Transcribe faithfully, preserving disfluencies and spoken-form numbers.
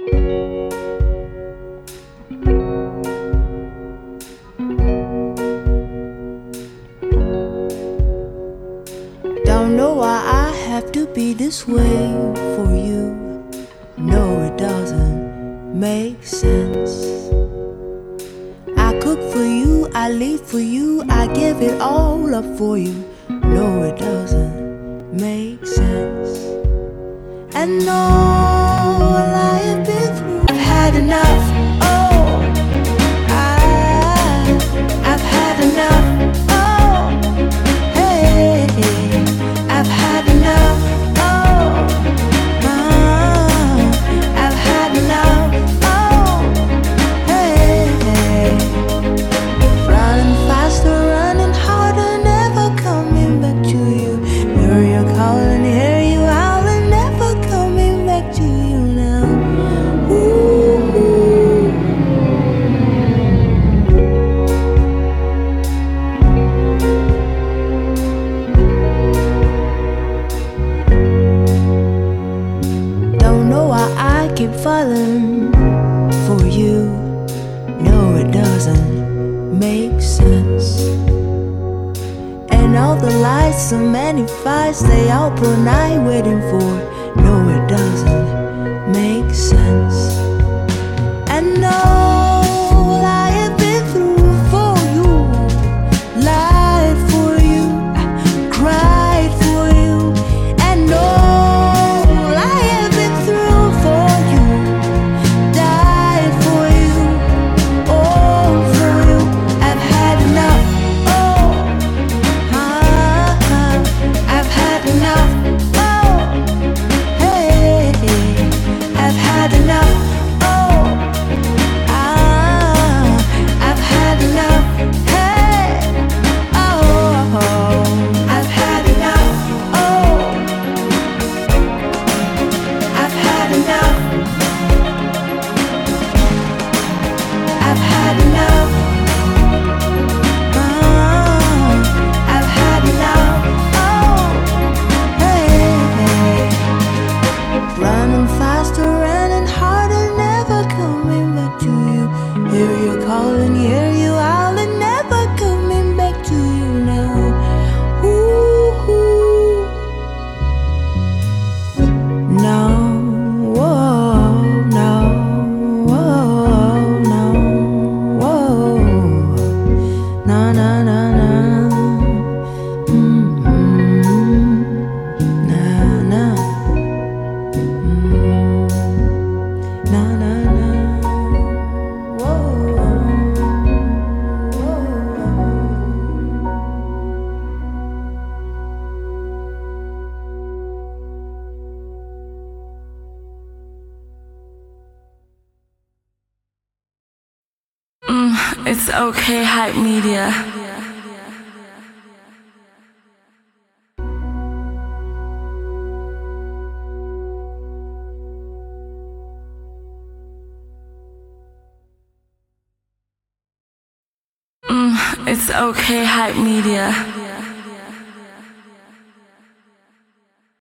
Don't know why I have to be this way for you. No, it doesn't make sense. I cook for you, I lead for you, I give it all up for you. No, it doesn't make sense. And all I have been through, I've had enough. Oh, I, I've had enough. Oh, hey, I've had enough. Oh, uh, I've had enough. Oh, hey, running faster, running harder, never coming back to you. Hear you calling, hear you howling, never coming back to you now. Ooh. Don't know why I keep falling for you. No, it doesn't make sense. And all the lights, so many fights, they all put night waiting for. No, it doesn't make sense. And all I have been through for you, lied for you, cried for you. And all I have been through for you, died for you, all for you. I've had enough. Oh, uh, I've had enough. Oh, hey, I've had enough. Oh, ah, I've had enough. Hey, oh, I've had enough. Oh, I've had enough. I've had enough. Ah, I've had enough. Oh, hey, running faster, running harder, never coming back to you. Hear you calling, hear you howling, never coming back to you now. Ooh, no, whoa, no, whoa, no, whoa, no, no, no, no. Mm-hmm. No, no. Na na na, whoa, whoa. Mm, it's okay, hype media. Mm, it's okay, hype media.